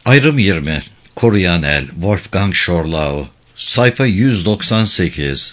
Ayrım 20. Koruyan El, Wolfgang Schorlau. Sayfa 198.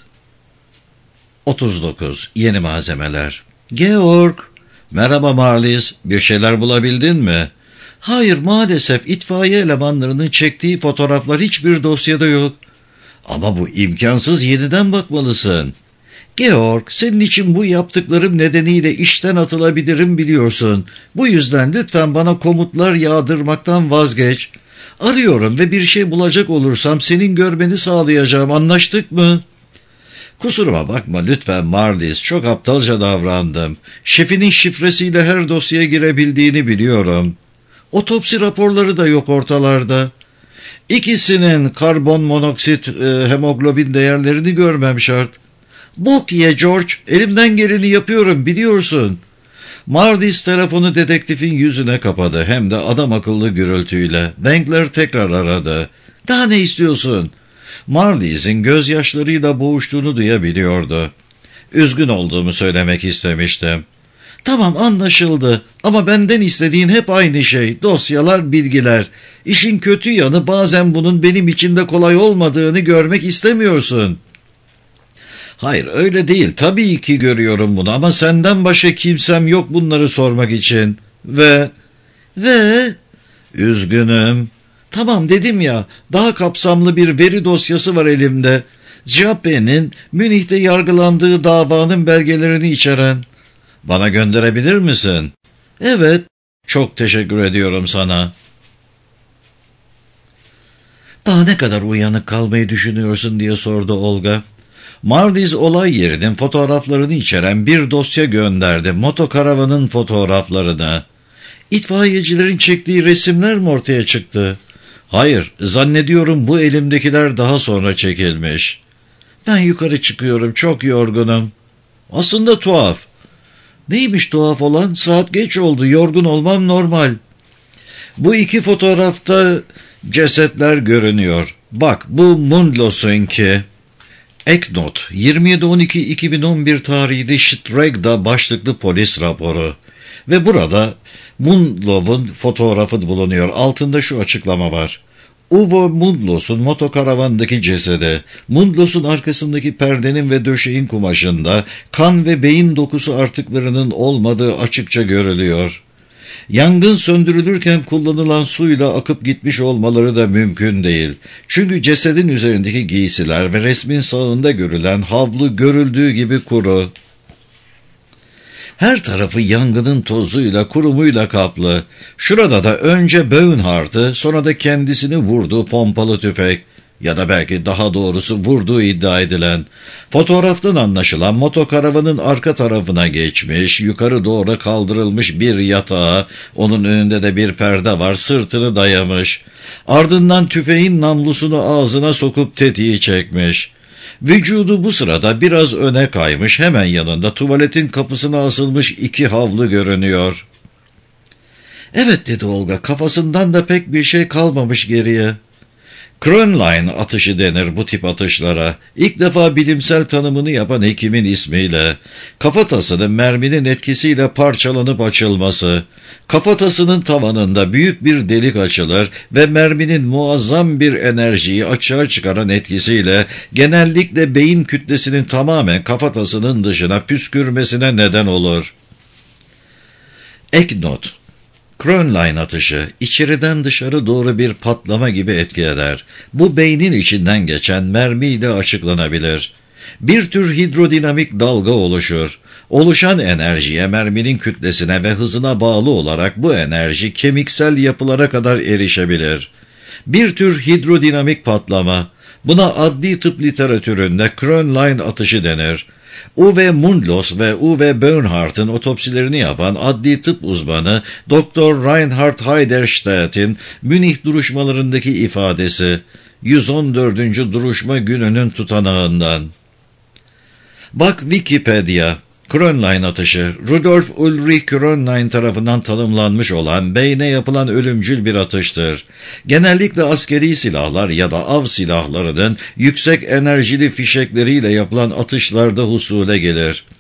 39. Yeni malzemeler. Georg. Merhaba Marlies. Bir şeyler bulabildin mi? Hayır, maalesef itfaiye elemanlarının çektiği fotoğraflar hiçbir dosyada yok. Ama bu imkansız, yeniden bakmalısın. Georg, senin için bu yaptıklarım nedeniyle işten atılabilirim biliyorsun. Bu yüzden lütfen bana komutlar yağdırmaktan vazgeç. Arıyorum ve bir şey bulacak olursam senin görmeni sağlayacağım, anlaştık mı? Kusuruma bakma lütfen Marlies, çok aptalca davrandım. Şefinin şifresiyle her dosyaya girebildiğini biliyorum. Otopsi raporları da yok ortalarda. İkisinin karbon monoksit, hemoglobin değerlerini görmem şart. Bok ye George, elimden geleni yapıyorum biliyorsun. Marlies telefonu dedektifin yüzüne kapadı, hem de adam akıllı gürültüyle. Dankler tekrar aradı. Daha ne istiyorsun? Marlies'in gözyaşlarıyla boğuştuğunu duyabiliyordu. Üzgün olduğumu söylemek istemiştim. Tamam, anlaşıldı, ama benden istediğin hep aynı şey: dosyalar, bilgiler. İşin kötü yanı, bazen bunun benim için de kolay olmadığını görmek istemiyorsun. Hayır, öyle değil, tabii ki görüyorum bunu, ama senden başka kimsem yok bunları sormak için. Ve üzgünüm. Tamam dedim ya, daha kapsamlı bir veri dosyası var elimde. Giappe'nin Münih'te yargılandığı davanın belgelerini içeren. Bana gönderebilir misin? Evet, çok teşekkür ediyorum sana. Daha ne kadar uyanık kalmayı düşünüyorsun diye sordu Olga. Marlies olay yerinin fotoğraflarını içeren bir dosya gönderdi. Motokaravanın fotoğraflarını. İtfaiyecilerin çektiği resimler mi ortaya çıktı? Hayır, zannediyorum bu elimdekiler daha sonra çekilmiş. Ben yukarı çıkıyorum, çok yorgunum. Aslında tuhaf. Neymiş tuhaf olan? Saat geç oldu, yorgun olmam normal. Bu iki fotoğrafta cesetler görünüyor. Bak, bu Mundlos'unki. Ek not, 27.12.2011 tarihli Stregda başlıklı polis raporu. Ve burada Mundlov'un fotoğrafı bulunuyor. Altında şu açıklama var. Uwe Mundlos'un motokaravandaki cesedi, Mundlos'un arkasındaki perdenin ve döşeğin kumaşında kan ve beyin dokusu artıklarının olmadığı açıkça görülüyor. Yangın söndürülürken kullanılan suyla akıp gitmiş olmaları da mümkün değil. Çünkü cesedin üzerindeki giysiler ve resmin sağında görülen havlu görüldüğü gibi kuru. Her tarafı yangının tozuyla, kurumuyla kaplı. Şurada da önce Böhnhardt'ı, sonra da kendisini vurduğu pompalı tüfek, ya da belki daha doğrusu vurduğu iddia edilen. Fotoğraftan anlaşılan motokaravanın arka tarafına geçmiş, yukarı doğru kaldırılmış bir yatağa, onun önünde de bir perde var, sırtını dayamış. Ardından tüfeğin namlusunu ağzına sokup tetiği çekmiş. Vücudu bu sırada biraz öne kaymış, hemen yanında tuvaletin kapısına asılmış iki havlu görünüyor. Evet dedi Olga, kafasından da pek bir şey kalmamış geriye. Krönlein atışı denir bu tip atışlara. İlk defa bilimsel tanımını yapan hekimin ismiyle. Kafatasının merminin etkisiyle parçalanıp açılması. Kafatasının tavanında büyük bir delik açılır ve merminin muazzam bir enerjiyi açığa çıkaran etkisiyle genellikle beyin kütlesinin tamamen kafatasının dışına püskürmesine neden olur. Ek not. Krönlein atışı içeriden dışarı doğru bir patlama gibi etki eder. Bu beynin içinden geçen mermiyle açıklanabilir. Bir tür hidrodinamik dalga oluşur. Oluşan enerjiye, merminin kütlesine ve hızına bağlı olarak bu enerji kemiksel yapılara kadar erişebilir. Bir tür hidrodinamik patlama. Buna adli tıp literatüründe Krönlein atışı denir. Uwe Mundlos ve Uwe Böhnhardt'ın otopsilerini yapan adli tıp uzmanı Dr. Reinhard Heiderstedt'in Münih duruşmalarındaki ifadesi 114. duruşma gününün tutanağından. Bak Wikipedia. Krönlein atışı, Rudolf Ulrich Krönlein tarafından tanımlanmış olan beyne yapılan ölümcül bir atıştır. Genellikle askeri silahlar ya da av silahlarının yüksek enerjili fişekleriyle yapılan atışlarda husule gelir.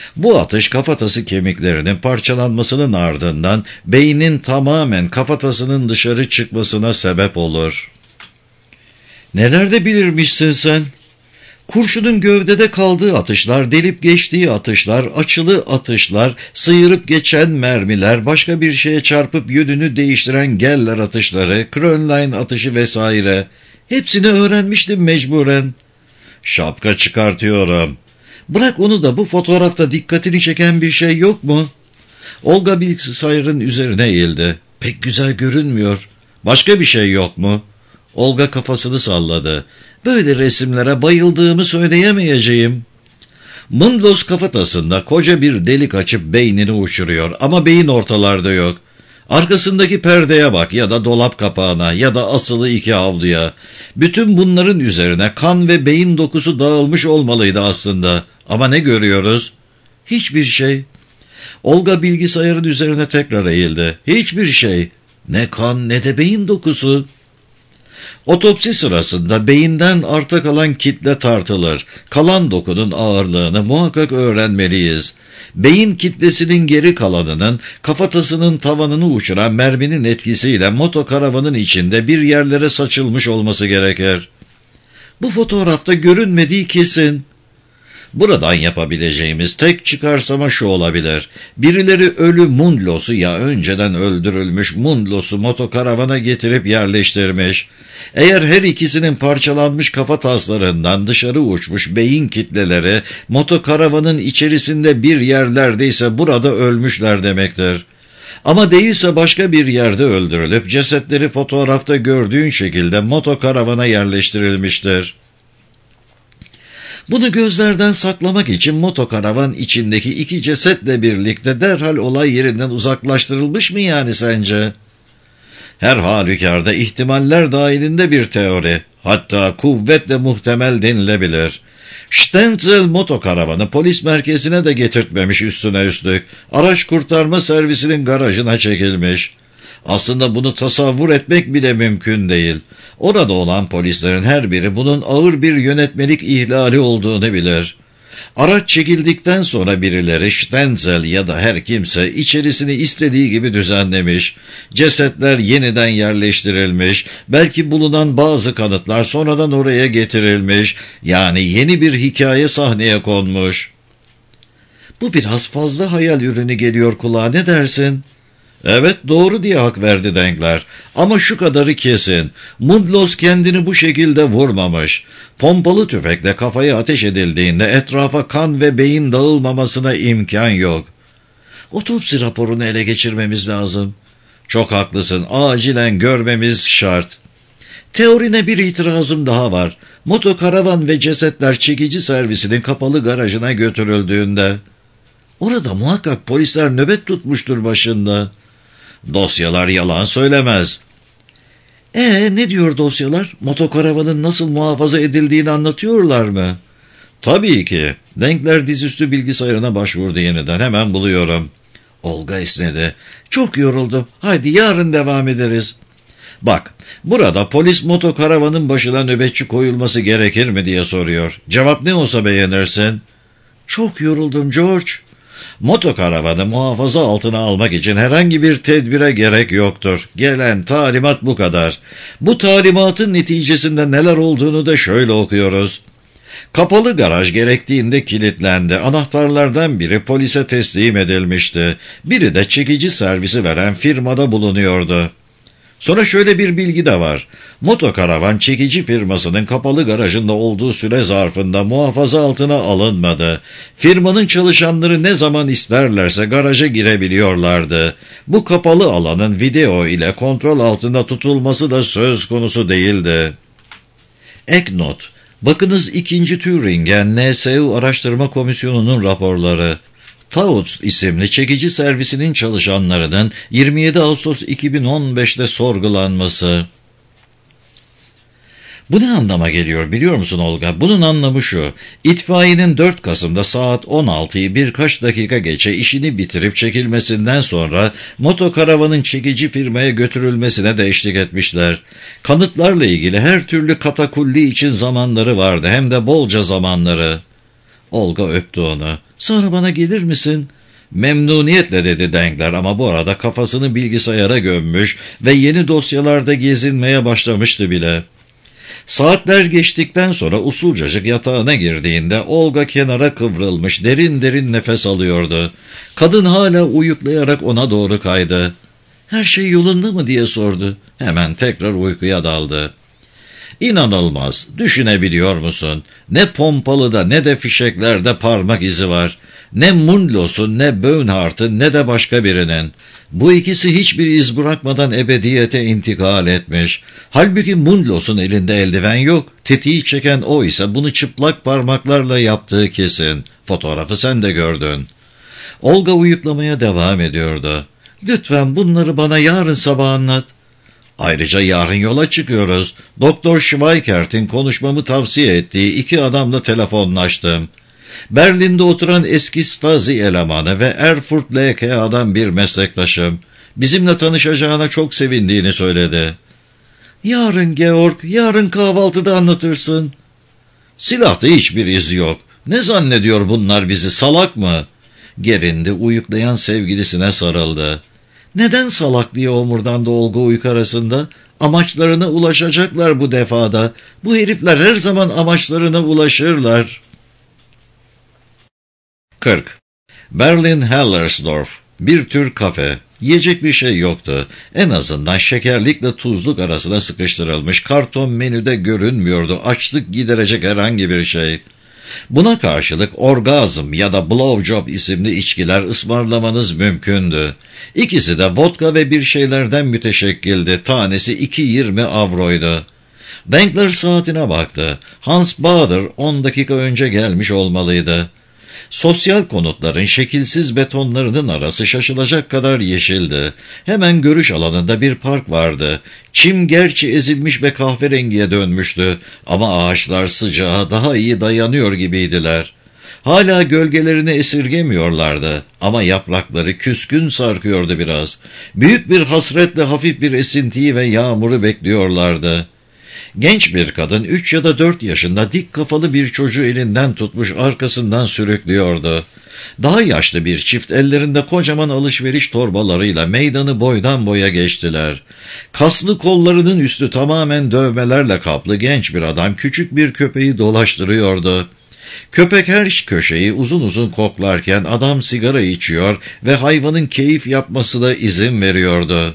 Bu atış kafatası kemiklerinin parçalanmasının ardından beynin tamamen kafatasının dışarı çıkmasına sebep olur. Neler de bilirmişsin sen? Kurşunun gövdede kaldığı atışlar, delip geçtiği atışlar, açılı atışlar, sıyırıp geçen mermiler, başka bir şeye çarpıp yönünü değiştiren Geller atışları, Krönlein atışı vesaire. Hepsini öğrenmiştim mecburen. Şapka çıkartıyorum. Bırak onu da bu fotoğrafta dikkatini çeken bir şey yok mu? Olga bilgisayarın üzerine eğildi. Pek güzel görünmüyor. Başka bir şey yok mu? Olga kafasını salladı. Böyle resimlere bayıldığımı söyleyemeyeceğim. Mundlos kafatasında koca bir delik açıp beynini uçuruyor ama beyin ortalarda yok. Arkasındaki perdeye bak ya da dolap kapağına ya da asılı iki havluya. Bütün bunların üzerine kan ve beyin dokusu dağılmış olmalıydı aslında. Ama ne görüyoruz? Hiçbir şey. Olga bilgisayarın üzerine tekrar eğildi. Hiçbir şey. Ne kan ne de beyin dokusu. Otopsi sırasında beyinden arta kalan kitle tartılır. Kalan dokunun ağırlığını muhakkak öğrenmeliyiz. Beyin kitlesinin geri kalanının kafatasının tavanını uçuran merminin etkisiyle motokaravanın içinde bir yerlere saçılmış olması gerekir. Bu fotoğrafta görünmediği kesin. Buradan yapabileceğimiz tek çıkarsama şu olabilir. Birileri ölü Mundlos'u ya önceden öldürülmüş Mundlos'u motokaravana getirip yerleştirmiş. Eğer her ikisinin parçalanmış kafa taslarından dışarı uçmuş beyin kitleleri motokaravanın içerisinde bir yerlerdeyse burada ölmüşler demektir. Ama değilse başka bir yerde öldürülüp cesetleri fotoğrafta gördüğün şekilde motokaravana yerleştirilmiştir. Bunu gözlerden saklamak için motokaravan içindeki iki cesetle birlikte derhal olay yerinden uzaklaştırılmış mı yani sence? Her halükarda ihtimaller dahilinde bir teori, hatta kuvvetle muhtemel denilebilir. Stenzel motokaravanı polis merkezine de getirtmemiş üstüne üstlük. Araç kurtarma servisinin garajına çekilmiş. Aslında bunu tasavvur etmek bile mümkün değil. Orada olan polislerin her biri bunun ağır bir yönetmelik ihlali olduğunu bilir. Araç çekildikten sonra birileri Stenzel ya da her kimse içerisini istediği gibi düzenlemiş. Cesetler yeniden yerleştirilmiş. Belki bulunan bazı kanıtlar sonradan oraya getirilmiş. Yani yeni bir hikaye sahneye konmuş. Bu biraz fazla hayal ürünü geliyor kulağa, ne dersin? Evet, doğru diye hak verdi Dengler. Ama şu kadarı kesin. Mundlos kendini bu şekilde vurmamış. Pompalı tüfekle kafaya ateş edildiğinde etrafa kan ve beyin dağılmamasına imkan yok. Otopsi raporunu ele geçirmemiz lazım. Çok haklısın. Acilen görmemiz şart. Teorine bir itirazım daha var. Motokaravan ve cesetler çekici servisinin kapalı garajına götürüldüğünde. Orada muhakkak polisler nöbet tutmuştur başında. Dosyalar yalan söylemez. Ne diyor dosyalar? Motokaravanın nasıl muhafaza edildiğini anlatıyorlar mı? Tabii ki. Denkler dizüstü bilgisayarına başvurdu yeniden. Hemen buluyorum. Olga esnedi. Çok yoruldum. Haydi yarın devam ederiz. Bak, burada polis motokaravanın başına nöbetçi koyulması gerekir mi diye soruyor. Cevap ne olsa beğenirsin. Çok yoruldum George. Motokaravanı muhafaza altına almak için herhangi bir tedbire gerek yoktur. Gelen talimat bu kadar. Bu talimatın neticesinde neler olduğunu da şöyle okuyoruz. Kapalı garaj gerektiğinde kilitlendi. Anahtarlardan biri polise teslim edilmişti. Biri de çekici servisi veren firmada bulunuyordu. Sonra şöyle bir bilgi de var. Motokaravan çekici firmasının kapalı garajında olduğu süre zarfında muhafaza altına alınmadı. Firmanın çalışanları ne zaman isterlerse garaja girebiliyorlardı. Bu kapalı alanın video ile kontrol altında tutulması da söz konusu değildi. Ek not. Bakınız 2. Thüringen NSU Araştırma Komisyonu'nun raporları. Tautz isimli çekici servisinin çalışanlarının 27 Ağustos 2015'te sorgulanması. Bu ne anlama geliyor biliyor musun Olga? Bunun anlamı şu. İtfaiyenin 4 Kasım'da saat 16'yı birkaç dakika geçe işini bitirip çekilmesinden sonra motokaravanın çekici firmaya götürülmesine de eşlik etmişler. Kanıtlarla ilgili her türlü katakulli için zamanları vardı, hem de bolca zamanları. Olga öptü onu. Sonra bana gelir misin? Memnuniyetle dedi Dengler ama bu arada kafasını bilgisayara gömmüş ve yeni dosyalarda gezinmeye başlamıştı bile. Saatler geçtikten sonra usulcacık yatağına girdiğinde Olga kenara kıvrılmış derin derin nefes alıyordu. Kadın hala uyuklayarak ona doğru kaydı. Her şey yolunda mı diye sordu. Hemen tekrar uykuya daldı. İnanılmaz, düşünebiliyor musun? Ne pompalıda ne de fişeklerde parmak izi var. Ne Mundlos'un ne Böhnhardt'ın ne de başka birinin. Bu ikisi hiçbir iz bırakmadan ebediyete intikal etmiş. Halbuki Mundlos'un elinde eldiven yok. Tetiği çeken o ise bunu çıplak parmaklarla yaptığı kesin. Fotoğrafı sen de gördün. Olga uyuklamaya devam ediyordu. Lütfen bunları bana yarın sabah anlat. Ayrıca yarın yola çıkıyoruz. Doktor Schweikert'in konuşmamı tavsiye ettiği 2 adamla telefonlaştım. Berlin'de oturan eski Stasi elemanı ve Erfurt LKA'dan bir meslektaşım. Bizimle tanışacağına çok sevindiğini söyledi. Yarın Georg, yarın kahvaltıda anlatırsın. Silahta hiçbir iz yok. Ne zannediyor bunlar bizi, salak mı? Gerindi, uyuklayan sevgilisine sarıldı. Neden salak diye omurdandı Olga uyku arasında? Amaçlarına ulaşacaklar bu defada. Bu herifler her zaman amaçlarına ulaşırlar. 40. Berlin-Hellersdorf. Bir tür kafe. Yiyecek bir şey yoktu. En azından şekerlikle tuzluk arasına sıkıştırılmış karton menüde görünmüyordu açlık giderecek herhangi bir şey. Buna karşılık orgazm ya da blowjob isimli içkiler ısmarlamanız mümkündü. İkisi de vodka ve bir şeylerden müteşekkildi. Tanesi 2,20 avroydu. Dengler saatine baktı. Hans Bader 10 dakika önce gelmiş olmalıydı. Sosyal konutların şekilsiz betonlarının arası şaşılacak kadar yeşildi. Hemen görüş alanında bir park vardı. Çim gerçi ezilmiş ve kahverengiye dönmüştü ama ağaçlar sıcağa daha iyi dayanıyor gibiydiler. Hala gölgelerini esirgemiyorlardı ama yaprakları küskün sarkıyordu biraz. Büyük bir hasretle hafif bir esintiyi ve yağmuru bekliyorlardı. Genç bir kadın 3 ya da 4 yaşında dik kafalı bir çocuğu elinden tutmuş arkasından sürüklüyordu. Daha yaşlı bir çift ellerinde kocaman alışveriş torbalarıyla meydanı boydan boya geçtiler. Kaslı kollarının üstü tamamen dövmelerle kaplı genç bir adam küçük bir köpeği dolaştırıyordu. Köpek her köşeyi uzun uzun koklarken adam sigara içiyor ve hayvanın keyif yapmasına izin veriyordu.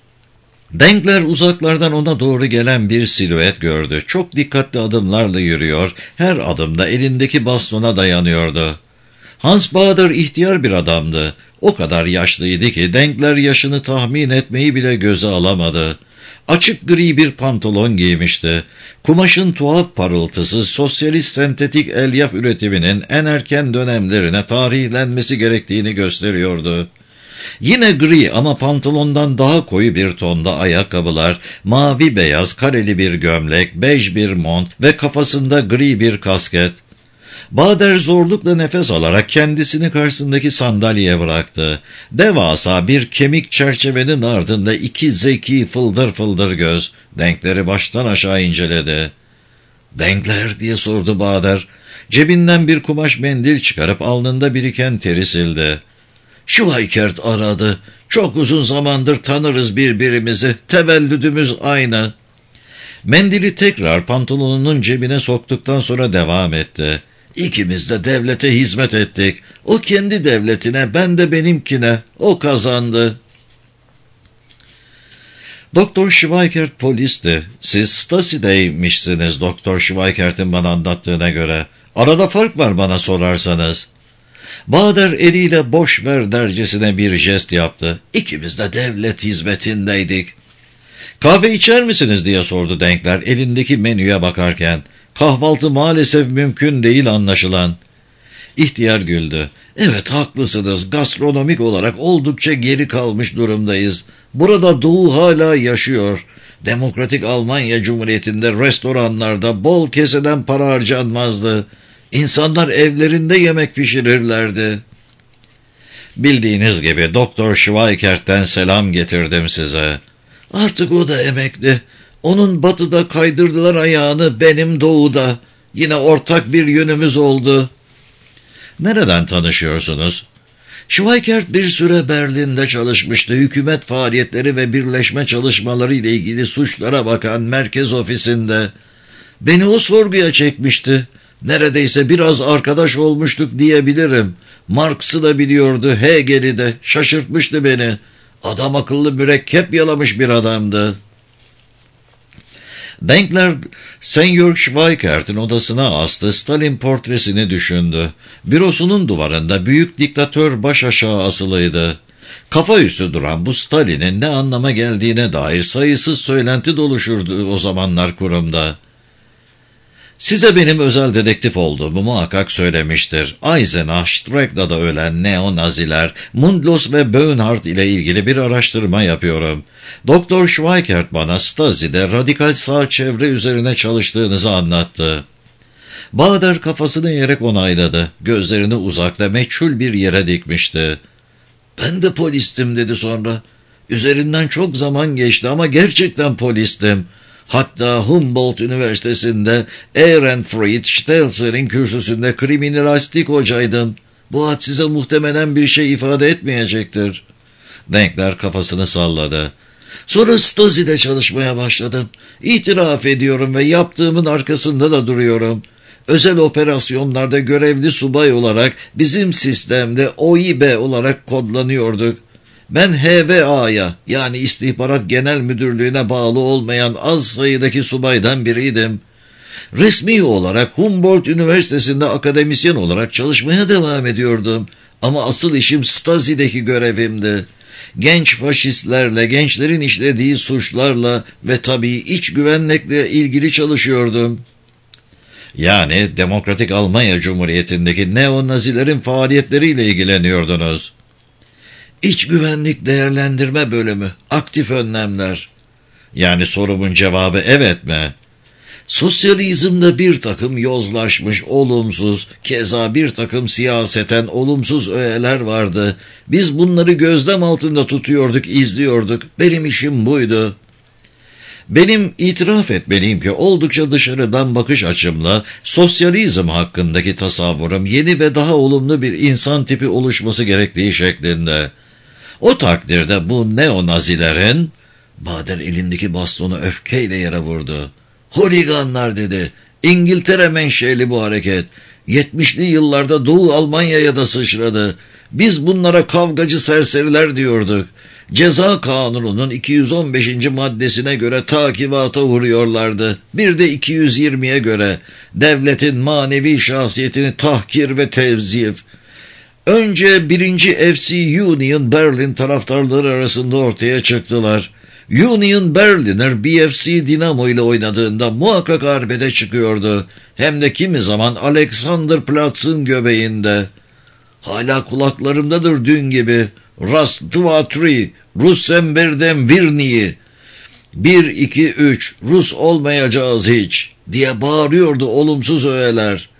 Dengler uzaklardan ona doğru gelen bir silüet gördü. Çok dikkatli adımlarla yürüyor, her adımda elindeki bastona dayanıyordu. Hans Bader ihtiyar bir adamdı. O kadar yaşlıydı ki Dengler yaşını tahmin etmeyi bile göze alamadı. Açık gri bir pantolon giymişti. Kumaşın tuhaf parıltısı sosyalist sentetik elyaf üretiminin en erken dönemlerine tarihlenmesi gerektiğini gösteriyordu. Yine gri ama pantolondan daha koyu bir tonda ayakkabılar, mavi beyaz kareli bir gömlek, bej bir mont ve kafasında gri bir kasket. Bader zorlukla nefes alarak kendisini karşısındaki sandalyeye bıraktı. Devasa bir kemik çerçevenin ardında 2 zeki fıldır fıldır göz. Denkleri baştan aşağı inceledi. "Denkler?" diye sordu Bader. Cebinden bir kumaş mendil çıkarıp alnında biriken teri sildi. "Schweikert aradı. Çok uzun zamandır tanırız birbirimizi. Tevellüdümüz aynı." Mendili tekrar pantolonunun cebine soktuktan sonra devam etti. "İkimiz de devlete hizmet ettik. O kendi devletine, ben de benimkine. O kazandı." Doktor Schweikert polisti. "Siz Stasi'deymişsiniz Doktor Schweikert'in bana anlattığına göre. Arada fark var bana sorarsanız." Bader eliyle boş ver dercesine bir jest yaptı. "İkimiz de devlet hizmetindeydik." "Kahve içer misiniz?" diye sordu Denkler elindeki menüye bakarken. "Kahvaltı maalesef mümkün değil anlaşılan." İhtiyar güldü. "Evet haklısınız, gastronomik olarak oldukça geri kalmış durumdayız. Burada Doğu hala yaşıyor. Demokratik Almanya Cumhuriyeti'nde restoranlarda bol keseden para harcanmazdı. İnsanlar evlerinde yemek pişirirlerdi." "Bildiğiniz gibi Doktor Schweikert'ten selam getirdim size." "Artık o da emekli. Onun batıda kaydırdılar ayağını, benim doğuda. Yine ortak bir yönümüz oldu." Nereden tanışıyorsunuz? Schweikert bir süre Berlin'de çalışmıştı. Hükümet faaliyetleri ve birleşme çalışmaları ile ilgili suçlara bakan merkez ofisinde. Beni o sorguya çekmişti. Neredeyse biraz arkadaş olmuştuk diyebilirim. Marx'ı da biliyordu, Hegel'i de. Şaşırtmıştı beni. Adam akıllı mürekkep yalamış bir adamdı. Denkler, Senyor Schweikert'in odasına astı, Stalin portresini düşündü. Bürosunun duvarında büyük diktatör baş aşağı asılıydı. Kafa üstü duran bu Stalin'in ne anlama geldiğine dair sayısız söylenti doluşurdu o zamanlar kurumda. Size benim özel dedektif olduğumu muhakkak söylemiştir. Eisenach, Streck'da ölen neo-naziler, Mundlos ve Böhnhardt ile ilgili bir araştırma yapıyorum. Doktor Schweikert bana Stasi'de radikal sağ çevre üzerine çalıştığınızı anlattı. Bader kafasını eğerek onayladı. Gözlerini uzakta meçhul bir yere dikmişti. Ben de polistim dedi sonra. Üzerinden çok zaman geçti ama gerçekten polistim. Hatta Humboldt Üniversitesi'nde Ehrenfried Stelzer'in kürsüsünde kriminalistik hocaydım. Bu ad size muhtemelen bir şey ifade etmeyecektir. Denkler kafasını salladı. Sonra Stasi'de çalışmaya başladım. İtiraf ediyorum ve yaptığımın arkasında da duruyorum. Özel operasyonlarda görevli subay olarak bizim sistemde OİB olarak kodlanıyorduk. Ben HVA'ya yani İstihbarat Genel Müdürlüğü'ne bağlı olmayan az sayıdaki subaydan biriydim. Resmi olarak Humboldt Üniversitesi'nde akademisyen olarak çalışmaya devam ediyordum. Ama asıl işim Stasi'deki görevimdi. Genç faşistlerle, gençlerin işlediği suçlarla ve tabii iç güvenlikle ilgili çalışıyordum. Yani Demokratik Almanya Cumhuriyeti'ndeki neo-nazilerin faaliyetleriyle ilgileniyordunuz. İç güvenlik değerlendirme bölümü, aktif önlemler. Yani sorumun cevabı evet mi? Sosyalizmde bir takım yozlaşmış, olumsuz, keza bir takım siyaseten olumsuz öğeler vardı. Biz bunları gözlem altında tutuyorduk, izliyorduk. Benim işim buydu. Benim itiraf etmeliyim ki oldukça dışarıdan bakış açımla sosyalizm hakkındaki tasavvurum yeni ve daha olumlu bir insan tipi oluşması gerektiği şeklinde. O takdirde bu neo-nazilerin, Bader elindeki bastonu öfkeyle yere vurdu. Holiganlar dedi. İngiltere menşeli bu hareket. 70'li yıllarda Doğu Almanya'ya da sıçradı. Biz bunlara kavgacı serseriler diyorduk. Ceza kanununun 215. maddesine göre takibata uğruyorlardı. Bir de 220'ye göre devletin manevi şahsiyetini tahkir ve tevzif. Önce 1. FC Union Berlin taraftarları arasında ortaya çıktılar. Union Berliner BFC Dinamo ile oynadığında muhakkak arbede çıkıyordu. Hem de kimi zaman Alexanderplatz'ın göbeğinde. Hala kulaklarımdadır dün gibi. Rastvatri, Russenberden Virni'yi. 1, 2, 3, Rus olmayacağız hiç diye bağırıyordu olumsuz öğeler.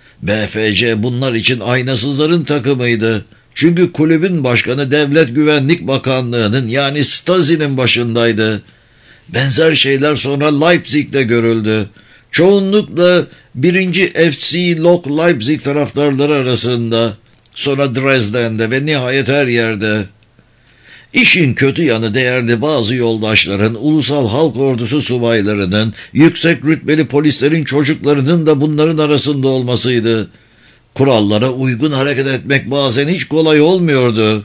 BFC bunlar için aynasızların takımıydı. Çünkü kulübün başkanı Devlet Güvenlik Bakanlığı'nın yani Stasi'nin başındaydı. Benzer şeyler sonra Leipzig'te görüldü. Çoğunlukla 1. FC Lok Leipzig taraftarları arasında, sonra Dresden'de ve nihayet her yerde. İşin kötü yanı değerli bazı yoldaşların, ulusal halk ordusu subaylarının, yüksek rütbeli polislerin çocuklarının da bunların arasında olmasıydı. Kurallara uygun hareket etmek bazen hiç kolay olmuyordu.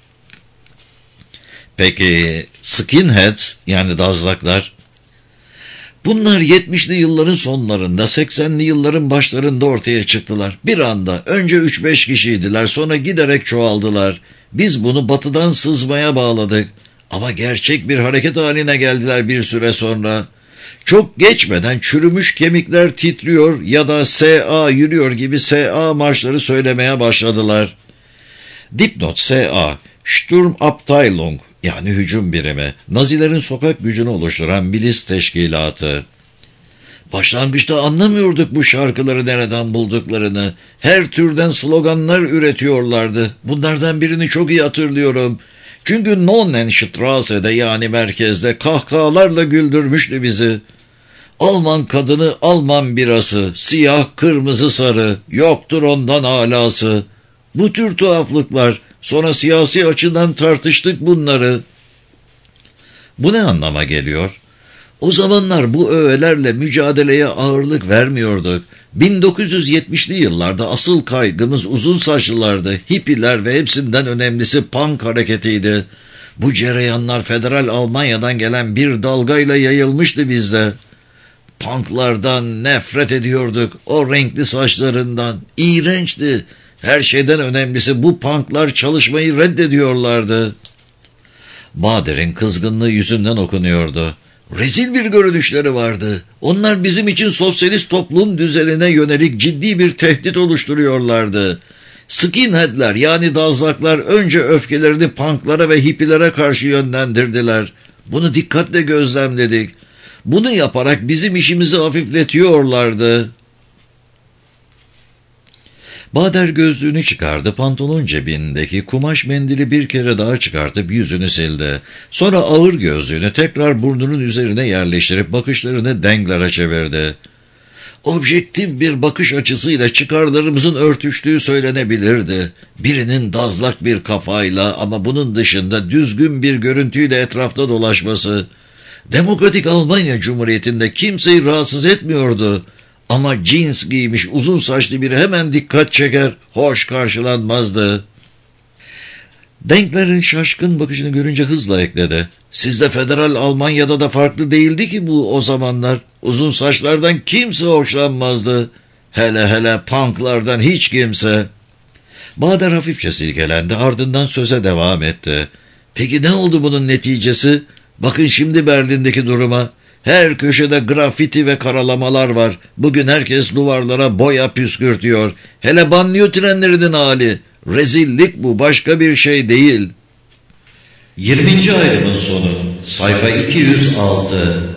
Peki skinheads yani dazlaklar? Bunlar 70'li yılların sonlarında, 80'li yılların başlarında ortaya çıktılar. Bir anda önce 3-5 kişiydiler, sonra giderek çoğaldılar. Biz bunu batıdan sızmaya bağladık. Ama gerçek bir hareket haline geldiler bir süre sonra. Çok geçmeden çürümüş kemikler titriyor ya da SA yürüyor gibi SA marşları söylemeye başladılar. Dipnot SA, Sturmabteilung yani hücum birimi, Nazilerin sokak gücünü oluşturan milis teşkilatı. Başlangıçta anlamıyorduk bu şarkıları nereden bulduklarını. Her türden sloganlar üretiyorlardı. Bunlardan birini çok iyi hatırlıyorum. Çünkü Nonnenstrasse'de yani merkezde kahkahalarla güldürmüştü bizi. Alman kadını, Alman birası, siyah, kırmızı, sarı, yoktur ondan alası. Bu tür tuhaflıklar, sonra siyasi açıdan tartıştık bunları. Bu ne anlama geliyor? O zamanlar bu öğelerle mücadeleye ağırlık vermiyorduk. 1970'li yıllarda asıl kaygımız uzun saçlılardı, hippiler ve hepsinden önemlisi punk hareketiydi. Bu cereyanlar Federal Almanya'dan gelen bir dalgayla yayılmıştı bizde. Punklardan nefret ediyorduk, o renkli saçlarından. İğrençti. Her şeyden önemlisi bu punklar çalışmayı reddediyorlardı. Bader'in kızgınlığı yüzünden okunuyordu. Rezil bir görünüşleri vardı. Onlar bizim için sosyalist toplum düzenine yönelik ciddi bir tehdit oluşturuyorlardı. Skinheadler yani dazlaklar önce öfkelerini punklara ve hippilere karşı yönlendirdiler. Bunu dikkatle gözlemledik. Bunu yaparak bizim işimizi hafifletiyorlardı. Bader gözlüğünü çıkardı, pantolon cebindeki kumaş mendili bir kere daha çıkartıp yüzünü sildi. Sonra ağır gözlüğünü tekrar burnunun üzerine yerleştirip bakışlarını Dengler'e çevirdi. Objektif bir bakış açısıyla çıkarlarımızın örtüştüğü söylenebilirdi. Birinin dazlak bir kafayla ama bunun dışında düzgün bir görüntüyle etrafta dolaşması. Demokratik Almanya Cumhuriyeti'nde kimseyi rahatsız etmiyordu. Ama cins giymiş uzun saçlı biri hemen dikkat çeker, hoş karşılanmazdı. Denkler'in şaşkın bakışını görünce hızla ekledi. Sizde Federal Almanya'da da farklı değildi ki bu o zamanlar. Uzun saçlardan kimse hoşlanmazdı. Hele punklardan hiç kimse. Bader hafifçe silkelendi, ardından söze devam etti. Peki ne oldu bunun neticesi? Bakın şimdi Berlin'deki duruma. Her köşede grafiti ve karalamalar var. Bugün herkes duvarlara boya püskürtüyor. Hele banliyö trenlerinin hali. Rezillik bu, başka bir şey değil. 20. ayrımın sonu. Sayfa 206.